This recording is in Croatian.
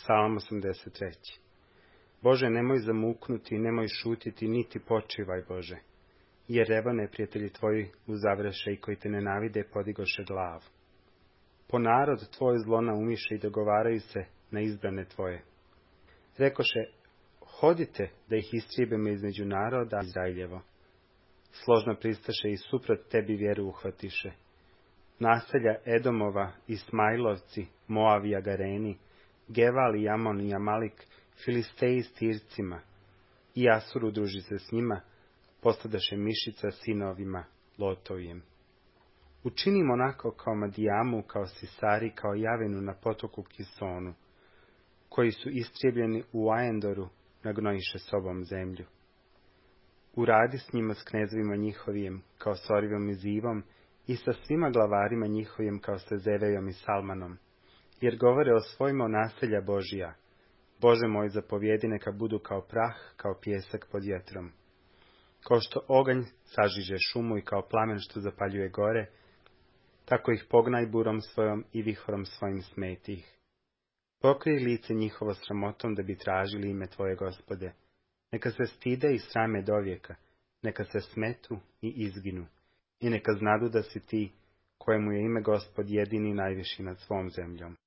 Psalam 83. Bože, nemoj zamuknuti, nemoj šutiti, niti počivaj, Bože, jer evo neprijatelji tvoji uzavreše i koji te nenavide podigoše glavu. Po narod tvoj zlo naumiše i dogovaraju se na izbrane tvoje. Rekoše, hodite da ih istrijebimo između naroda Izraeljevo. Složno pristaše i suprot tebi vjeru uhvatiše. Naselja Edomova, Ismailovci, Moav i Agareni, Geval i Amon i Amalik, Filisteji s Tircima, i Asur udruži se s njima, postadaše mišica sinovima Lotovijem. Učinimo onako kao Madijamu, kao Sisari, kao Javinu na potoku Kisonu, koji su istrijebljeni u Aendoru, nagnojiše sobom zemlju. Uradi s njima, s knezovima njihovim, kao s Orivom i Zivom, i sa svima glavarima njihovim, kao sa Zevejom i Salmanom, jer govore o svojima naselja Božija. Bože moj, zapovjedi, neka budu kao prah, kao pjesak pod vjetrom. Kao što oganj sažiže šumu i kao plamen što zapaljuje gore, tako ih pognaj burom svojom i vihorom svojim smeti ih. Pokrij lice njihovo sramotom da bi tražili ime Tvoje, Gospode. Neka se stide i srame dovijeka, neka se smetu i izginu, i neka znadu da si ti, kojemu je ime Gospod jedini najviši nad svom zemljom.